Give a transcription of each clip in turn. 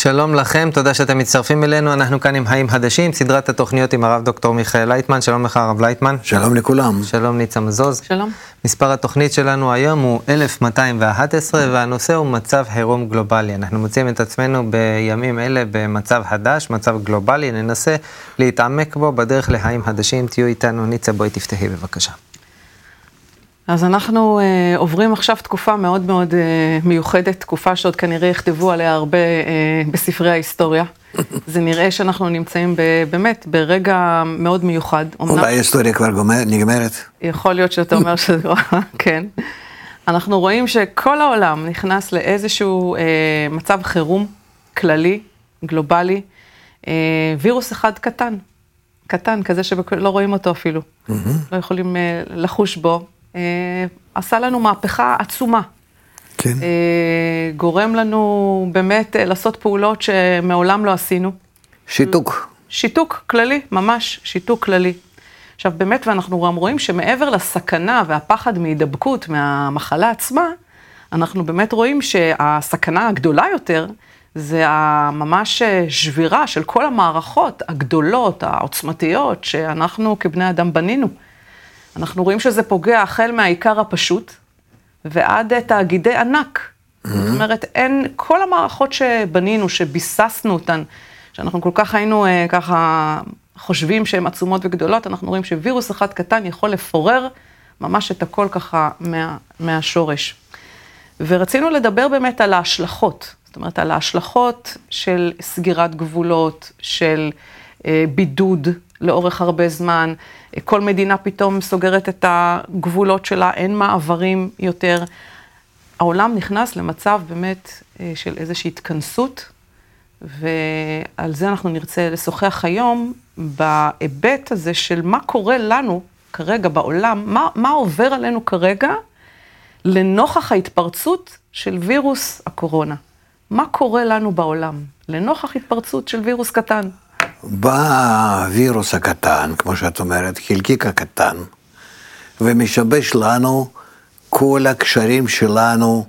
שלום לכם, תודה שאתם מצטרפים אלינו, אנחנו כאן עם חיים חדשים, סדרת התוכניות עם הרב דוקטור מיכאל לייטמן. שלום לך הרב לייטמן. שלום לכולם. שלום ניצה מזוז. שלום. מספר התוכנית שלנו היום הוא 1211 והנושא הוא מצב חירום גלובלי. אנחנו מוצאים את עצמנו בימים אלה במצב חדש, מצב גלובלי, ננסה להתעמק בו בדרך לחיים חדשים. תהיו איתנו. ניצה, בואי תפתחי בבקשה. אז אנחנו עוברים עכשיו תקופה מאוד מאוד מיוחדת, תקופה שעוד כנראה יכתבו עליה הרבה בספרי ההיסטוריה. זה נראה שאנחנו נמצאים באמת ברגע מאוד מיוחד. אולי ההיסטוריה כבר נגמרת? יכול להיות שאתה אומר שזה כבר, כן. אנחנו רואים שכל העולם נכנס לאיזשהו מצב חירום כללי, גלובלי, וירוס אחד קטן, כזה שלא רואים אותו אפילו, לא יכולים לחוש בו. עשה לנו מהפכה עצומה. כן. גורם לנו באמת לעשות פעולות שמעולם לא עשינו. שיתוק כללי, ממש שיתוק כללי. עכשיו באמת, ואנחנו גם רואים שמעבר לסכנה והפחד מהידבקות מהמחלה עצמה, אנחנו באמת רואים שהסכנה הגדולה יותר, זה ממש שבירה של כל המערכות הגדולות, העוצמתיות, שאנחנו כבני אדם בנינו. אנחנו רואים שזה פוגע החל מהעיקר הפשוט, ועד תאגידי ענק. זאת אומרת, כל המערכות שבנינו, שביססנו אותן, שאנחנו כל כך היינו ככה חושבים שהן עצומות וגדולות, אנחנו רואים שווירוס אחד קטן יכול לפורר ממש את הכל ככה מהשורש. ורצינו לדבר באמת על ההשלכות, זאת אומרת, על ההשלכות של סגירת גבולות, של בידוד לאורך הרבה זמן, כל מדינה פתאום סוגרת את הגבולות שלה, אין מעברים יותר. העולם נכנס למצב באמת של איזושהי התכנסות, ועל זה אנחנו נרצה לשוחח היום בהיבט הזה של מה קורה לנו כרגע בעולם, מה עובר עלינו כרגע לנוכח ההתפרצות של וירוס הקורונה. מה קורה לנו בעולם לנוכח התפרצות של וירוס קטן? בווירוס הקטן, כמו שאת אומרת, חלקיק הקטן, ומשבש לנו כל הקשרים שלנו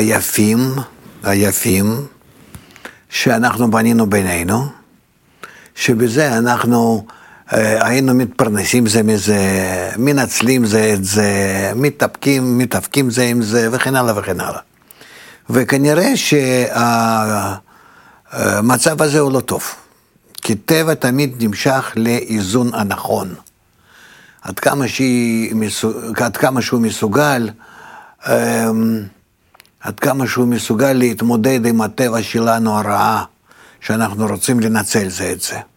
היפים, שאנחנו בנינו בינינו, שבזה אנחנו היינו מתפרנסים זה מזה, מנצלים זה את זה, מתאפקים זה עם זה, וכן הלאה וכן הלאה. וכנראה שהמצב הזה הוא לא טוב. כי טבע תמיד נמשך לאיזון הנכון. עד כמה שהוא מסוגל להתמודד עם הטבע שלנו הרעה, שאנחנו רוצים לנצל זה את זה.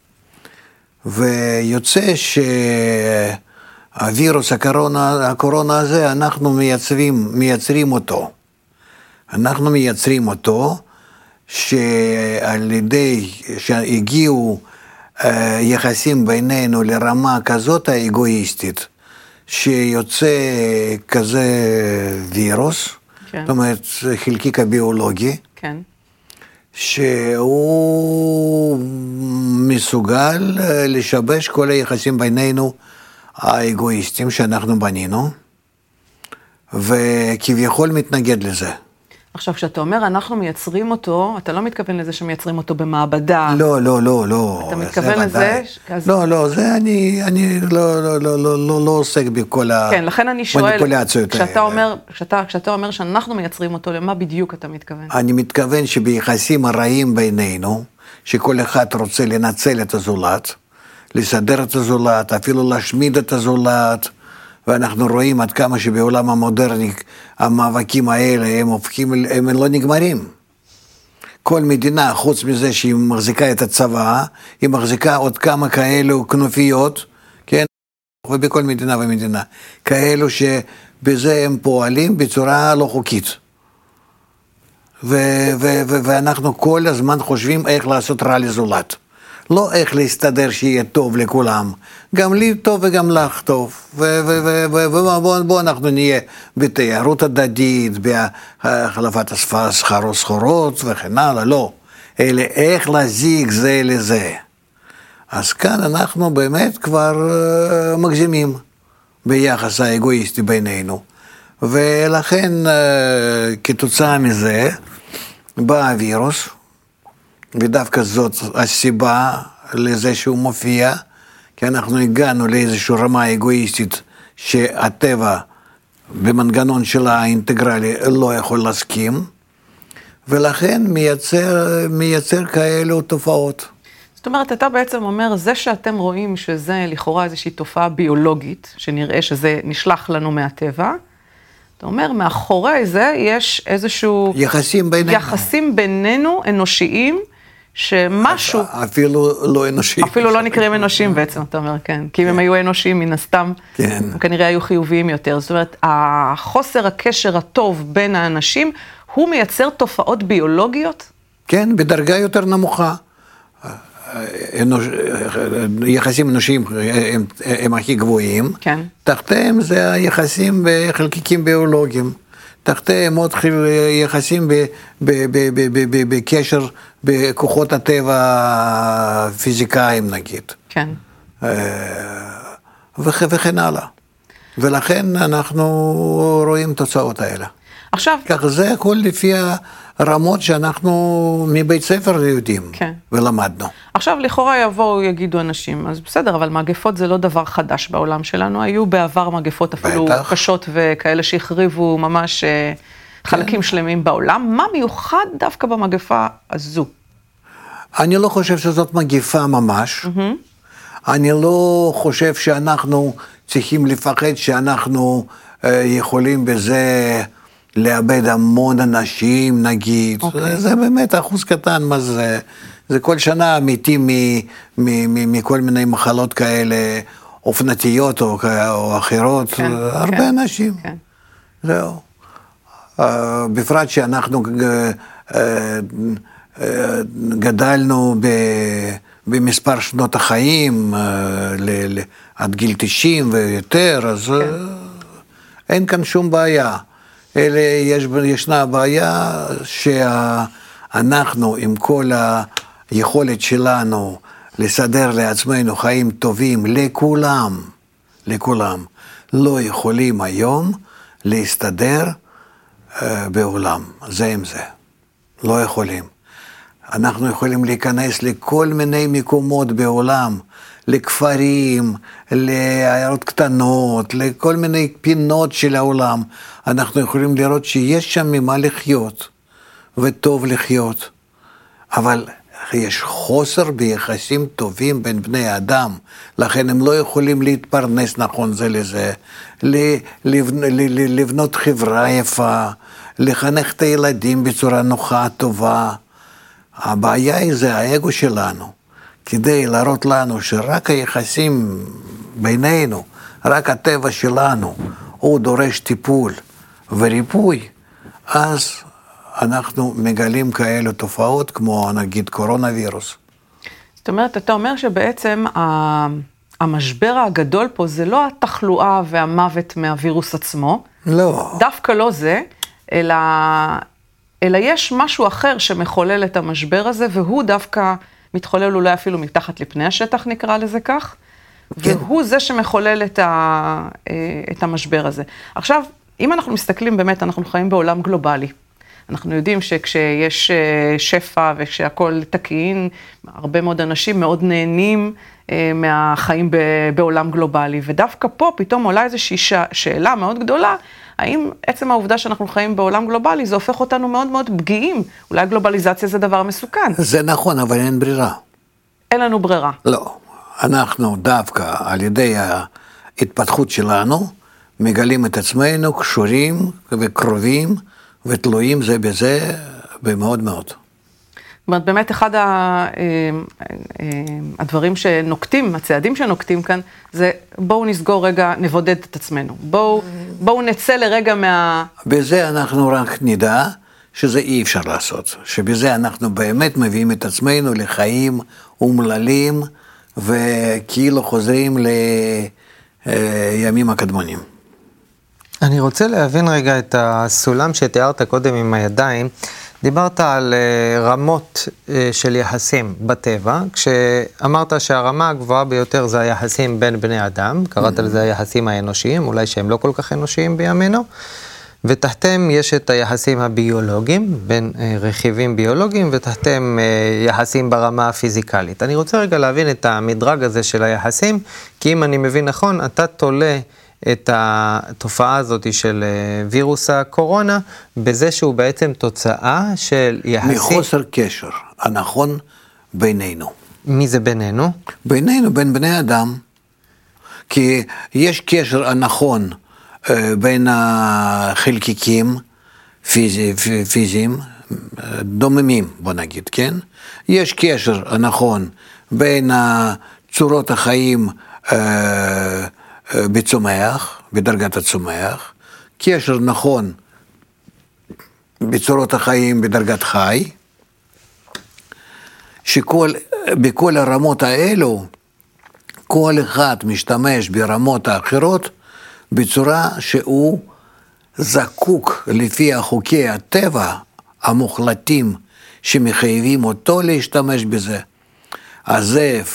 ויוצא שהווירוס הקורונה הזה, אנחנו מייצרים אותו. אנחנו מייצרים אותו, שעל ידי שהגיעו יחסים בינינו לרמה כזאת האגואיסטית, שיוצא כזה וירוס, כן. זאת אומרת חלקיק הביולוגי, כן. שהוא מסוגל לשבש כל היחסים בינינו האגואיסטים שאנחנו בנינו, וכביכול מתנגד לזה. עכשיו, כשאתה אומר, אנחנו מייצרים אותו, אתה לא מתכוון לזה שמייצרים אותו במעבדה. לא. אתה מתכוון לזה? לא, זה אני לא עוסק בכל המניפולציות. כשאתה אומר שאנחנו מייצרים אותו, למה בדיוק אתה מתכוון? אני מתכוון שביחסים הרעים בינינו, שכל אחד רוצה לנצל את הזולת, לסדר את הזולת, אפילו להשמיד את הזולת, ואנחנו רואים עד כמה שבעולם המודרני המאבקים האלה הם לא נגמרים. כל מדינה, חוץ מזה שהיא מחזיקה את הצבא, היא מחזיקה עוד כמה כאלו כנופיות, כן? ובכל מדינה ומדינה, כאלו שבזה הם פועלים בצורה לא חוקית. ואנחנו כל הזמן חושבים איך לעשות רע לזולת. לא איך להסתדר שיהיה טוב לכולם, גם לי טוב וגם לך טוב, ובוא אנחנו נהיה בתיירות הדדית, בהחלפת סחורות וכן הלאה, לא, אלא איך להזיק זה לזה. אז כאן אנחנו באמת כבר מגזימים ביחס האגואיסטי בינינו, ולכן כתוצאה מזה בא הווירוס, ודווקא זאת הסיבה לזה שהוא מופיע, כי אנחנו הגענו לאיזושהי רמה אגואיסטית שהטבע במנגנון שלה האינטגרלי לא יכול להסכים, ולכן מייצר כאלו תופעות. זאת אומרת, אתה בעצם אומר, זה שאתם רואים שזה לכאורה איזושהי תופעה ביולוגית, שנראה שזה נשלח לנו מהטבע, אתה אומר, מאחורי זה יש איזשהו... יחסים בינינו אנושיים, שמשהו... אפילו לא אנושיים. אפילו לא נקראים אנושיים בעצם, אתה אומר, כן. כי אם הם היו אנושיים, מן הסתם, הם כנראה היו חיוביים יותר. זאת אומרת, החוסר הקשר הטוב בין האנשים, הוא מייצר תופעות ביולוגיות? כן, בדרגה יותר נמוכה. יחסים אנושיים הם הכי גבוהים. כן. תחתיהם זה היחסים בחלקיקים ביולוגיים. תחתיהם עוד יחסים בקשר בכוחות הטבע הפיזיקאים נגיד. כן. וכן הלאה. ולכן אנחנו רואים תוצאות האלה. עכשיו... כך זה הכל לפי הרמות שאנחנו מבית ספר יודעים. כן. ולמדנו. עכשיו לכאורה יבואו יגידו אנשים, אז בסדר, אבל מגפות זה לא דבר חדש בעולם שלנו, היו בעבר מגפות אפילו קשות וכאלה שהחריבו ממש חלקים שלמים בעולם. מה מיוחד דווקא במגפה הזו? אני לא חושב שזאת מגפה ממש. אני לא חושב שאנחנו צריכים לפחד שאנחנו יכולים בזה לאבד המון אנשים נגיד. זה באמת אחוז קטן מה זה. זה כל שנה מתים מכל מיני מחלות כאלה, אופנתיות או אחרות, כן, הרבה כן, אנשים. כן. זהו. בפרט שאנחנו גדלנו במספר שנות החיים, עד גיל 90 ויותר, אז כן. אין כאן שום בעיה. אלא ישנה בעיה שאנחנו עם כל היכולת שלנו לסדר לעצמנו חיים טובים לכולם, לא יכולים היום להסתדר בעולם, זה עם זה, לא יכולים. אנחנו יכולים להיכנס לכל מיני מקומות בעולם, לכפרים, לעיירות קטנות, לכל מיני פינות של העולם. אנחנו יכולים לראות שיש שם ממה לחיות, וטוב לחיות. אבל יש חוסר ביחסים טובים בין בני אדם, לכן הם לא יכולים להתפרנס נכון זה לזה, לבנות חברה יפה, לחנך את הילדים בצורה נוחה, טובה. הבעיה היא זה האגו שלנו, כדי להראות לנו שרק היחסים בינינו, רק הטבע שלנו, הוא דורש טיפול וריפוי, אז אנחנו מגלים כאלו תופעות כמו נגיד קורונה וירוס. זאת אומרת, אתה אומר שבעצם המשבר הגדול פה זה לא התחלואה והמוות מהווירוס עצמו. לא. דווקא לא זה, אלא יש משהו אחר שמחולל את המשבר הזה, והוא דווקא מתחולל אולי אפילו מתחת לפני השטח, נקרא לזה כך, כן. והוא זה שמחולל את המשבר הזה. עכשיו, אם אנחנו מסתכלים באמת, אנחנו חיים בעולם גלובלי. אנחנו יודעים שכשיש שפע וכשהכול תקין, הרבה מאוד אנשים מאוד נהנים מהחיים בעולם גלובלי, ודווקא פה פתאום עולה איזושהי שאלה מאוד גדולה, האם עצם העובדה שאנחנו חיים בעולם גלובלי, זה הופך אותנו מאוד מאוד פגיעים? אולי גלובליזציה זה דבר מסוכן. זה נכון, אבל אין ברירה. אין לנו ברירה. לא. אנחנו דווקא על ידי ההתפתחות שלנו, מגלים את עצמנו קשורים וקרובים, ותלויים זה בזה במאוד מאוד. זאת אומרת, באמת אחד הדברים שנוקטים, הצעדים שנוקטים כאן, זה בואו נסגור רגע, נבודד את עצמנו. בואו נצא לרגע בזה אנחנו רק נדע שזה אי אפשר לעשות. שבזה אנחנו באמת מביאים את עצמנו לחיים אומללים, וכאילו חוזרים לימים הקדמונים. אני רוצה להבין רגע את הסולם שתיארת קודם עם הידיים. דיברת על רמות של יחסים בטבע, כשאמרת שהרמה הגבוהה ביותר זה היחסים בין בני אדם, קראת לזה היחסים האנושיים, אולי שהם לא כל כך אנושיים בימינו, ותחתם יש את היחסים הביולוגיים, בין רכיבים ביולוגיים, ותחתם יחסים ברמה הפיזיקלית. אני רוצה רגע להבין את המדרג הזה של היחסים, כי אם אני מבין נכון, אתה תולה את התופעה הזאת של וירוס הקורונה, בזה שהוא בעצם תוצאה של יחסים... מחוסר קשר הנכון בינינו. מי זה בינינו? בינינו, בין בני אדם. כי יש קשר הנכון בין החלקיקים פיזיים, דוממים, בוא נגיד, כן? יש קשר הנכון בין צורות החיים בצומח, בדרגת הצומח, קשר נכון בצורות החיים בדרגת חי, שבכל הרמות האלו, כל אחד משתמש ברמות האחרות, בצורה שהוא זקוק לפי חוקי הטבע המוחלטים שמחייבים אותו להשתמש בזה. הזאב,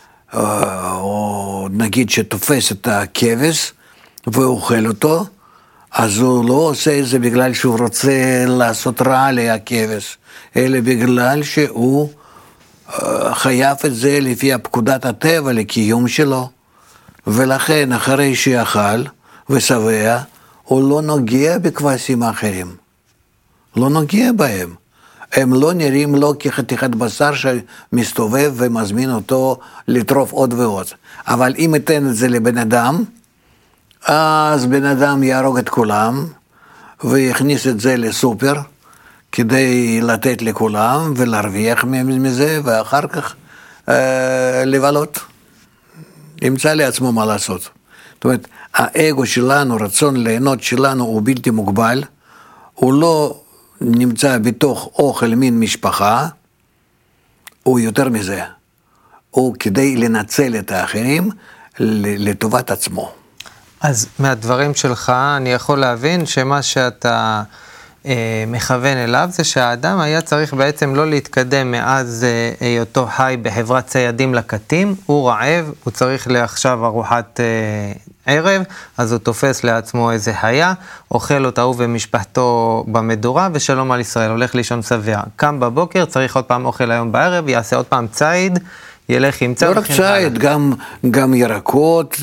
או נגיד שתופס את הכבש ואוכל אותו, אז הוא לא עושה את זה בגלל שהוא רוצה לעשות רע לכבש, אלא בגלל שהוא חייב את זה לפי פקודת הטבע לקיום שלו, ולכן אחרי שיאכל ושבע, הוא לא נוגע בכבשים האחרים, לא נוגע בהם. הם לא נראים לו כחתיכת בשר שמסתובב ומזמין אותו לטרוף עוד ועוד. אבל אם ייתן את זה לבן אדם, אז בן אדם יהרוג את כולם, ויכניס את זה לסופר, כדי לתת לכולם ולהרוויח מזה, ואחר כך לבלות. ימצא לעצמו מה לעשות. זאת אומרת, האגו שלנו, רצון ליהנות שלנו הוא בלתי מוגבל, הוא לא נמצא בתוך אוכל מין משפחה, הוא יותר מזה. הוא כדי לנצל את האחרים לטובת עצמו. אז מהדברים שלך אני יכול להבין שמה שאתה מכוון אליו זה שהאדם היה צריך בעצם לא להתקדם מאז היותו חי בחברת ציידים לקטים, הוא רעב, הוא צריך לעכשיו ארוחת ערב, אז הוא תופס לעצמו איזה חיה, אוכל אותה הוא ומשפחתו במדורה, ושלום על ישראל, הולך לישון שבע. קם בבוקר, צריך עוד פעם אוכל היום בערב, יעשה עוד פעם ציד, ילך עם ציד. לא רק ציד, גם ירקות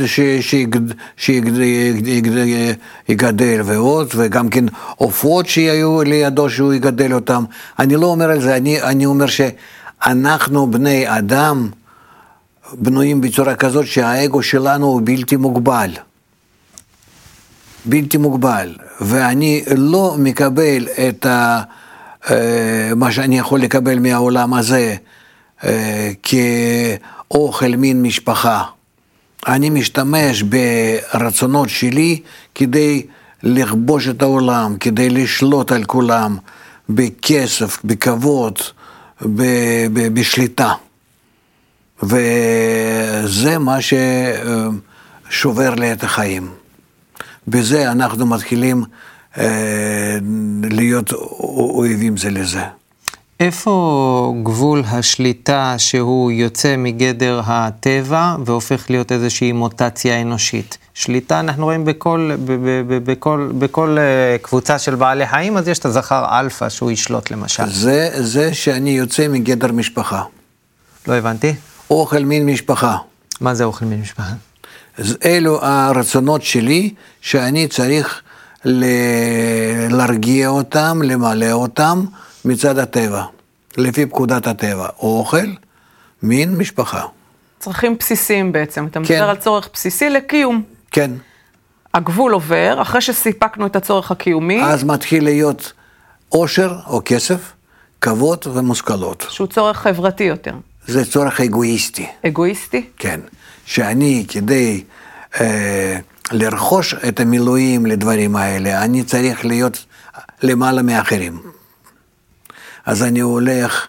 שיגדל ועוד, וגם כן עופות שיהיו לידו שהוא יגדל אותם. אני לא אומר על זה, אני אומר שאנחנו בני אדם, בנויים בצורה כזאת שהאגו שלנו הוא בלתי מוגבל. בלתי מוגבל. ואני לא מקבל את מה שאני יכול לקבל מהעולם הזה כאוכל מין משפחה. אני משתמש ברצונות שלי כדי לכבוש את העולם, כדי לשלוט על כולם, בכסף, בכבוד, בשליטה. וזה מה ששובר לי את החיים. בזה אנחנו מתחילים להיות אויבים זה לזה. איפה גבול השליטה שהוא יוצא מגדר הטבע והופך להיות איזושהי מוטציה אנושית? שליטה אנחנו רואים בכל קבוצה של בעלי חיים, אז יש את הזכר אלפא שהוא ישלוט למשל. זה שאני יוצא מגדר משפחה. לא הבנתי. אוכל מין משפחה. מה זה אוכל מין משפחה? אז אלו הרצונות שלי שאני צריך להרגיע אותם, למלא אותם מצד הטבע, לפי פקודת הטבע. אוכל מין משפחה. צרכים בסיסיים בעצם, אתה מדבר על צורך בסיסי לקיום. כן. הגבול עובר, אחרי שסיפקנו את הצורך הקיומי. אז מתחיל להיות עושר או כסף, כבוד ומושכלות. שהוא צורך חברתי יותר. זה צורך אגואיסטי. אגואיסטי? כן. שאני כדי לרכוש את המילואים לדברים האלה, אני צריך להיות למעלה מאחרים. אז אני הולך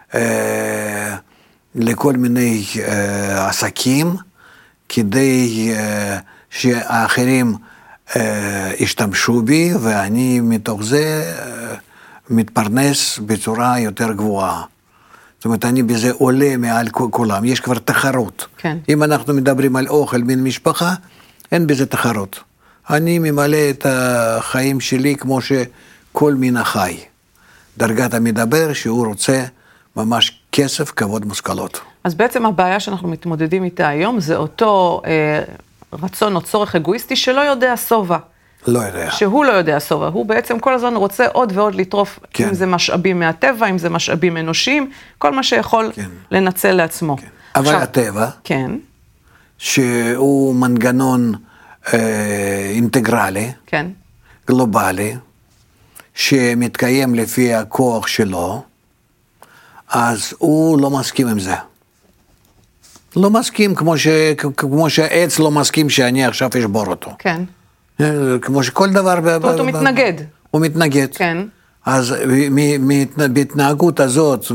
לכל מיני עסקים, כדי שהאחרים ישתמשו בי, ואני מתוך זה מתפרנס בצורה יותר גבוהה. זאת אומרת, אני בזה עולה מעל כולם, יש כבר תחרות. כן. אם אנחנו מדברים על אוכל מן משפחה, אין בזה תחרות. אני ממלא את החיים שלי כמו שכל מין החי. דרגת המדבר שהוא רוצה ממש כסף, כבוד, מושכלות. אז בעצם הבעיה שאנחנו מתמודדים איתה היום זה אותו רצון או צורך אגואיסטי שלא יודע סובה. לא יודע. שהוא לא יודע סובה, הוא בעצם כל הזמן רוצה עוד ועוד לטרוף, כן. אם זה משאבים מהטבע, אם זה משאבים אנושיים, כל מה שיכול כן. לנצל לעצמו. כן. אבל עכשיו, הטבע, כן. שהוא מנגנון אינטגרלי, כן. גלובלי, שמתקיים לפי הכוח שלו, אז הוא לא מסכים עם זה. לא מסכים כמו שהעץ לא מסכים שאני עכשיו אשבור אותו. כן. כמו שכל דבר... זאת אומרת, הוא מתנגד. הוא מתנגד. כן. אז בהתנהגות הזאת,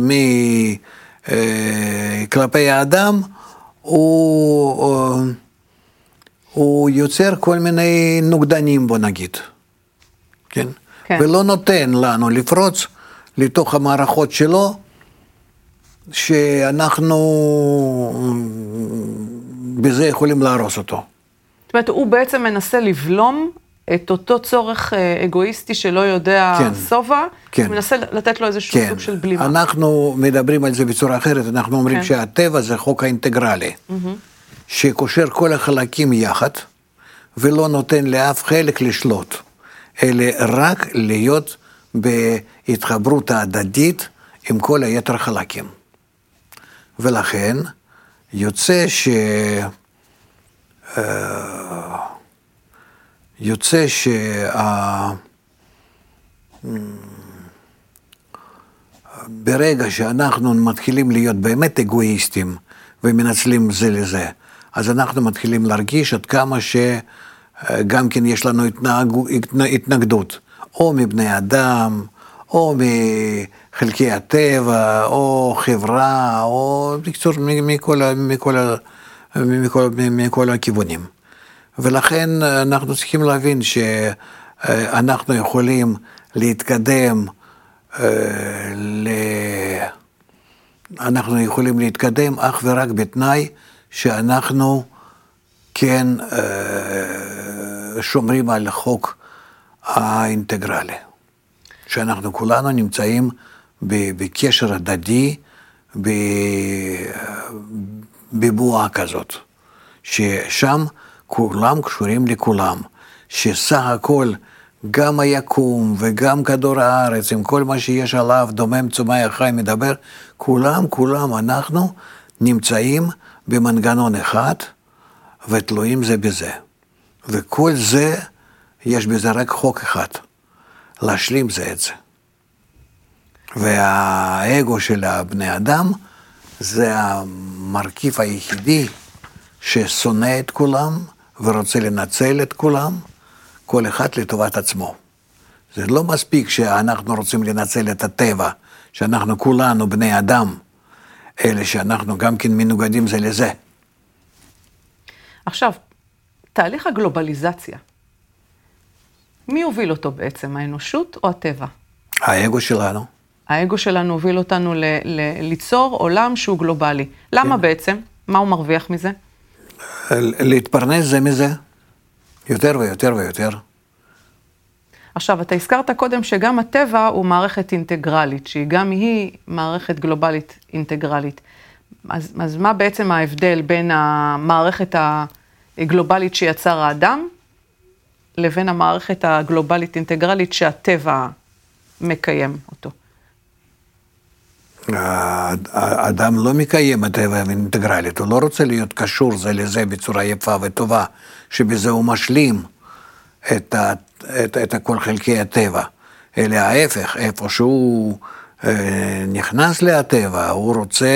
כלפי האדם, הוא יוצר כל מיני נוגדנים, בוא נגיד. כן? כן. ולא נותן לנו לפרוץ לתוך המערכות שלו, שאנחנו בזה יכולים להרוס אותו. זאת אומרת, הוא בעצם מנסה לבלום את אותו צורך אגואיסטי שלא יודע כן, סובה, כן. הוא מנסה לתת לו איזשהו כן. סוג של בלימה. אנחנו מדברים על זה בצורה אחרת, אנחנו אומרים כן. שהטבע זה חוק האינטגרלי, שקושר כל החלקים יחד, ולא נותן לאף חלק לשלוט, אלא רק להיות בהתחברות ההדדית עם כל היתר חלקים. ולכן יוצא ברגע שאנחנו מתחילים להיות באמת אגואיסטים ומנצלים זה לזה, אז אנחנו מתחילים להרגיש עד כמה שגם כן יש לנו התנגדות, או מבני אדם, או מחלקי הטבע, או חברה, או בקצור מכל הכיוונים. ולכן אנחנו צריכים להבין שאנחנו יכולים להתקדם, אנחנו יכולים להתקדם אך ורק בתנאי שאנחנו כן שומרים על החוק האינטגרלי. שאנחנו כולנו נמצאים בקשר הדדי, בבועה כזאת, ששם כולם קשורים לכולם, שסך הכל גם היקום וגם כדור הארץ, עם כל מה שיש עליו, דומם, צומח, חי, מדבר, כולם אנחנו נמצאים במנגנון אחד, ותלויים זה בזה. וכל זה, יש בזה רק חוק אחד. להשלים זה את זה. והאגו של הבני אדם זה המרכיב היחידי ששונא את כולם ורוצה לנצל את כולם, כל אחד לטובת עצמו. זה לא מספיק שאנחנו רוצים לנצל את הטבע, שאנחנו כולנו בני אדם, אלא שאנחנו גם כן מנוגדים זה לזה. עכשיו, תהליך הגלובליזציה, מי הוביל אותו בעצם, האנושות או הטבע? האגו שלנו. האגו שלנו הוביל אותנו ליצור עולם שהוא גלובלי. למה בעצם? מה הוא מרוויח מזה? להתפרנס זה מזה. יותר ויותר ויותר. עכשיו, אתה הזכרת קודם שגם הטבע הוא מערכת אינטגרלית, שהיא גם היא מערכת גלובלית אינטגרלית. אז מה בעצם ההבדל בין המערכת הגלובלית שיצר האדם, לבין המערכת הגלובלית אינטגרלית שהטבע מקיים אותו? האדם לא מקיים הטבע האינטגרלית, הוא לא רוצה להיות קשור זה לזה בצורה יפה וטובה, שבזה הוא משלים את כל חלקי הטבע, אלא ההפך, איפה שהוא נכנס להטבע, הוא רוצה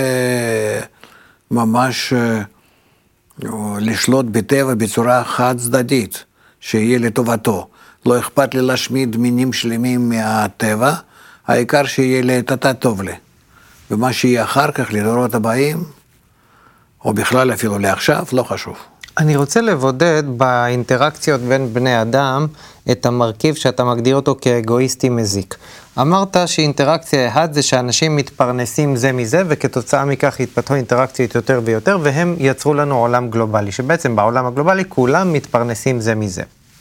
ממש לשלוט בטבע בצורה חד צדדית, שיהיה לטובתו. לא אכפת לי להשמיד מינים שלמים מהטבע, העיקר שיהיה לתתה טוב לי. ומה שיהיה אחר כך לדורות הבאים, או בכלל אפילו לעכשיו, לא חשוב. אני רוצה לבודד באינטראקציות בין בני אדם את המרכיב שאתה מגדיר אותו כאגואיסטי מזיק. אמרת שאינטראקציה אחת זה שאנשים מתפרנסים זה מזה, וכתוצאה מכך התפתחו אינטראקציות יותר ויותר, והם יצרו לנו עולם גלובלי, שבעצם בעולם הגלובלי כולם מתפרנסים זה מזה.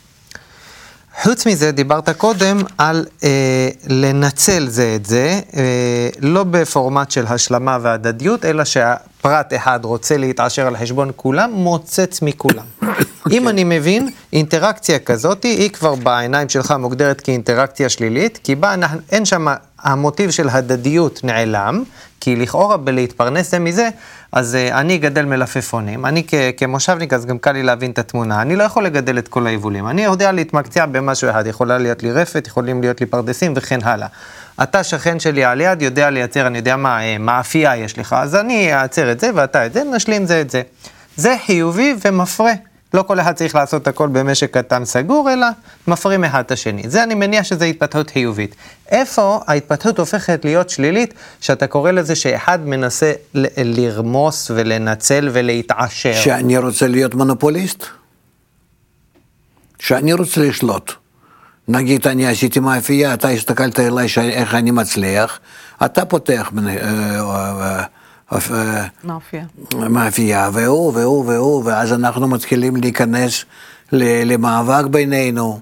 חוץ מזה, דיברת קודם על לנצל זה את זה, לא בפורמט של השלמה והדדיות, אלא שהפרט אחד רוצה להתעשר על חשבון כולם, מוצץ מכולם. אם אני מבין, אינטראקציה כזאת היא כבר בעיניים שלך מוגדרת כאינטראקציה שלילית, כי בה אין שם המוטיב של הדדיות נעלם, כי לכאורה בלהתפרנס זה מזה, אז אני אגדל מלפפונים, אני כמושבניק אז גם קל לי להבין את התמונה, אני לא יכול לגדל את כל היבולים, אני יודע להתמקצע במשהו אחד, יכולה להיות לי רפת, יכולים להיות לי פרדסים וכן הלאה. אתה שכן שלי על יד, יודע לייצר, אני יודע מה מאפייה יש לך, אז אני אעצר את זה ואתה את זה, נשלים זה את זה. זה חיובי ומפרה. לא כל אחד צריך לעשות הכל במשק קטן סגור, אלא מפרים אחד את השני. זה אני מניח שזה התפתחות חיובית. איפה ההתפתחות הופכת להיות שלילית, שאתה קורא לזה שאחד מנסה לרמוס ולנצל ולהתעשר? שאני רוצה להיות מונופוליסט? שאני רוצה לשלוט. נגיד אני עשיתי מאפייה, אתה הסתכלת אליי איך אני מצליח, אתה פותח מאפייה, והוא, ואז אנחנו מתחילים להיכנס למאבק בינינו,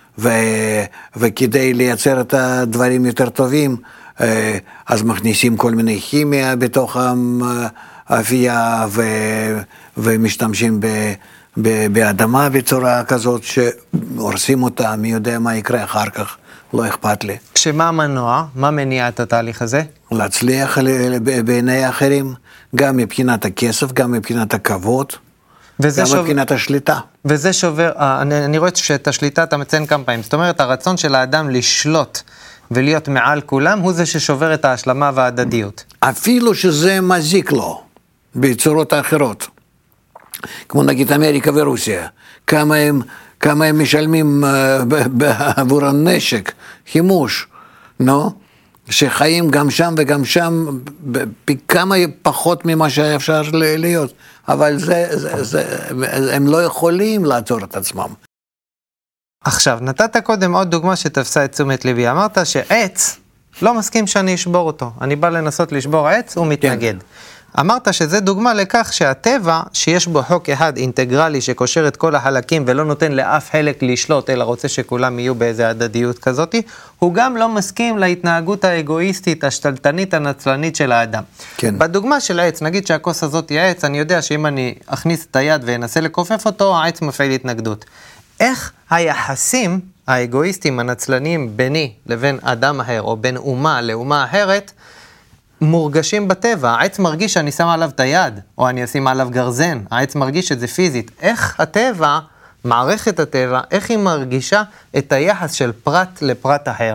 וכדי לייצר את הדברים יותר טובים, אז מכניסים כל מיני כימיה בתוך המאפייה, ומשתמשים באדמה בצורה כזאת שהורסים אותה, מי יודע מה יקרה אחר כך, לא אכפת לי. כשמה המנוע? מה מניע את התהליך הזה? להצליח בעיני האחרים, גם מבחינת הכסף, גם מבחינת הכבוד, גם מבחינת השליטה. וזה שובר, אני רואה שאת השליטה אתה מציין כמה פעמים, זאת אומרת הרצון של האדם לשלוט ולהיות מעל כולם, הוא זה ששובר את ההשלמה וההדדיות. אפילו שזה מזיק לו, בצורות האחרות. כמו נגיד אמריקה ורוסיה, כמה הם משלמים עבור הנשק, חימוש, שחיים גם שם וגם שם, פי כמה פחות ממה שאפשר להיות, אבל הם לא יכולים לעצור את עצמם. עכשיו, נתת קודם עוד דוגמה שתפסה את תשומת ליבי, אמרת שעץ לא מסכים שאני אשבור אותו, אני בא לנסות לשבור עץ, הוא מתנגד. כן. אמרת שזה דוגמה לכך שהטבע, שיש בו חוק אחד אינטגרלי שקושר את כל החלקים ולא נותן לאף חלק לשלוט, אלא רוצה שכולם יהיו באיזו הדדיות כזאת, הוא גם לא מסכים להתנהגות האגואיסטית, השתלטנית, הנצלנית של האדם. כן. בדוגמה של העץ, נגיד שהכוס הזאת היא העץ, אני יודע שאם אני אכניס את היד ואנסה לקופף אותו, העץ מפעיל התנגדות. איך היחסים האגואיסטיים הנצלניים ביני לבין אדם אחר, או בין אומה לאומה אחרת, מורגשים בטבע, העץ מרגיש שאני שם עליו את היד, או אני אשים עליו גרזן, העץ מרגיש את זה פיזית. איך הטבע, מערכת הטבע, איך היא מרגישה את היחס של פרט לפרט אחר?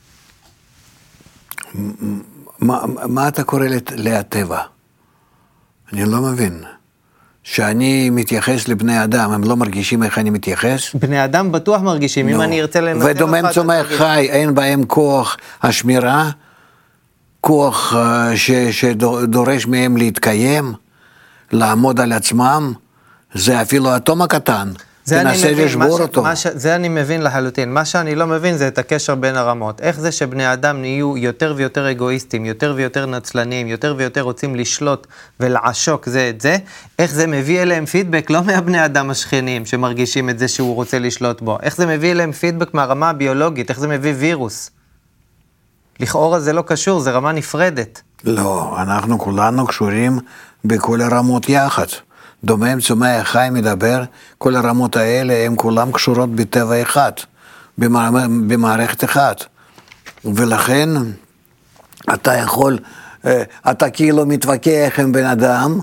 מה אתה קורא להטבע? אני לא מבין. שאני מתייחס לבני אדם, הם לא מרגישים איך אני מתייחס? בני אדם בטוח מרגישים, אם אני ארצה לנצל... ודומם צומח חי, אין בהם כוח השמירה, כוח שדורש מהם להתקיים, לעמוד על עצמם, זה אפילו אטום הקטן, תנסה לשבור אותו. זה אני מבין לחלוטין, מה שאני לא מבין זה את הקשר בין הרמות, איך זה שבני אדם נהיו יותר ויותר אגואיסטים, יותר ויותר נצלנים, יותר ויותר רוצים לשלוט ולעשוק זה את זה, איך זה מביא אליהם פידבק לא מהבני אדם השכנים שמרגישים את זה שהוא רוצה לשלוט בו, איך זה מביא אליהם פידבק מהרמה הביולוגית, איך זה מביא וירוס. לכאורה זה לא קשור, זה רמה נפרדת. לא, אנחנו כולנו קשורים בכל הרמות יחד. דומם צומח חי מדבר, כל הרמות האלה הן כולם קשורות בטבע אחד, במערכת אחת. ולכן אתה יכול, אתה כאילו מתווכח עם בן אדם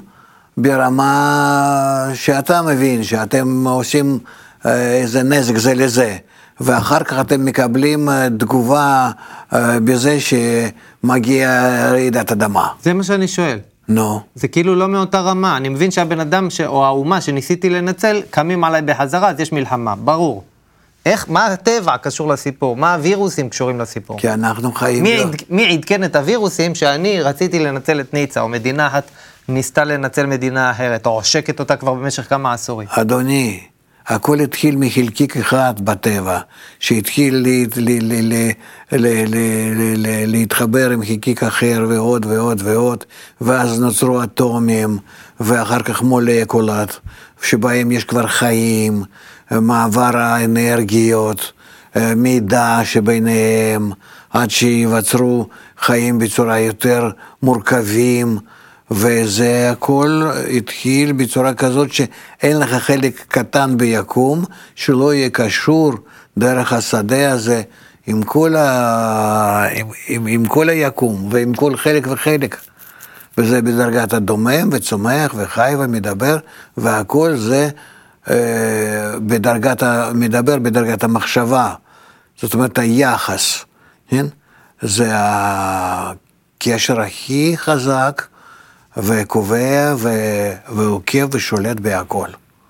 ברמה שאתה מבין, שאתם עושים איזה נזק זה לזה. ואחר כך אתם מקבלים תגובה בזה שמגיע רעידת אדמה. זה מה שאני שואל. נו. זה כאילו לא מאותה רמה. אני מבין שהבן אדם או האומה שניסיתי לנצל, קמים עליי בחזרה, אז יש מלחמה, ברור. מה הטבע קשור לסיפור? מה הווירוסים קשורים לסיפור? כי אנחנו חיים... מי עדכן את הווירוסים שאני רציתי לנצל את ניצה, או מדינה אחת ניסתה לנצל מדינה אחרת, או עושקת אותה כבר במשך כמה עשורים? אדוני, הכל התחיל מחלקיק אחד בטבע, שהתחיל להתחבר עם חלקיק אחר ועוד ועוד ועוד, ואז נוצרו אטומים, ואחר כך מולקולות, שבהם יש כבר חיים, מעבר האנרגיות, מידע שביניהם, עד שיווצרו חיים בצורה יותר מורכבים, וזה הכל התחיל בצורה כזאת שאין לך חלק קטן ביקום, שלא יהיה קשור דרך השדה הזה עם כל היקום ועם כל חלק וחלק. וזה בדרגת הדומם וצומח וחי ומדבר, והכל זה מדבר בדרגת המחשבה. זאת אומרת היחס, כן? זה הקשר הכי חזק וקובע ועוקב ושולט בהכל.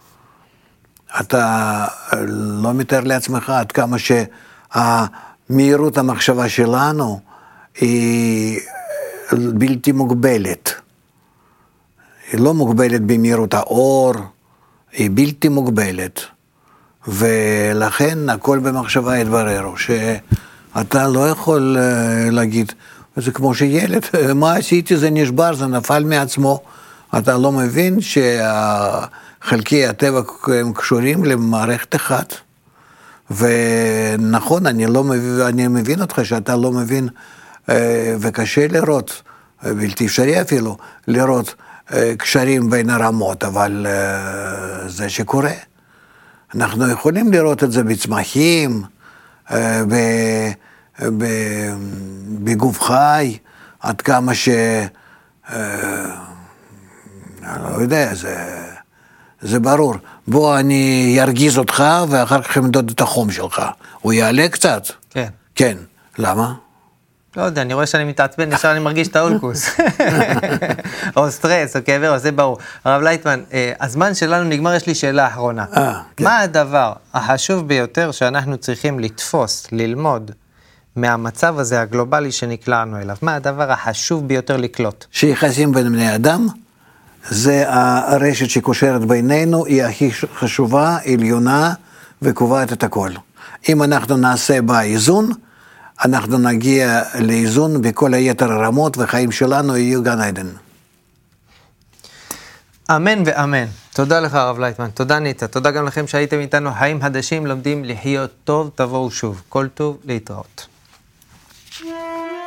אתה לא מתאר לעצמך עד כמה שהמהירות המחשבה שלנו היא בלתי מוגבלת. היא לא מוגבלת במהירות האור, היא בלתי מוגבלת. ולכן הכל במחשבה יתבררו, שאתה לא יכול להגיד, זה כמו שילד, מה עשיתי, זה נשבר, זה נפל מעצמו. אתה לא מבין שחלקי הטבע הם קשורים למערכת אחת. ונכון, אני מבין אותך שאתה לא מבין, וקשה לראות, בלתי אפשרי אפילו, לראות קשרים בין הרמות, אבל זה שקורה. אנחנו יכולים לראות את זה בצמחים, בגוף חי, עד כמה לא יודע, זה ברור. בוא אני ארגיז אותך ואחר כך אמדוד את החום שלך. הוא יעלה קצת? כן. כן. למה? לא יודע, אני רואה שאני מתעצבן, ישר אני מרגיש את האולקוס. או סטרס, או כאבי, זה ברור. הרב לייטמן, הזמן שלנו נגמר, יש לי שאלה אחרונה. כן. מה הדבר החשוב ביותר שאנחנו צריכים לתפוס, ללמוד, מהמצב הזה הגלובלי שנקלענו אליו? מה הדבר החשוב ביותר לקלוט? שיחסים בין בני אדם, זה הרשת שקושרת בינינו, היא הכי חשובה, עליונה, וקובעת את הכל. אם אנחנו נעשה בה איזון, אנחנו נגיע לאיזון בכל היתר הרמות, וחיים שלנו יהיו גן עדן. אמן ואמן. תודה לך הרב לייטמן, תודה ניצה, תודה גם לכם שהייתם איתנו. חיים חדשים לומדים לחיות טוב, תבואו שוב. כל טוב, להתראות.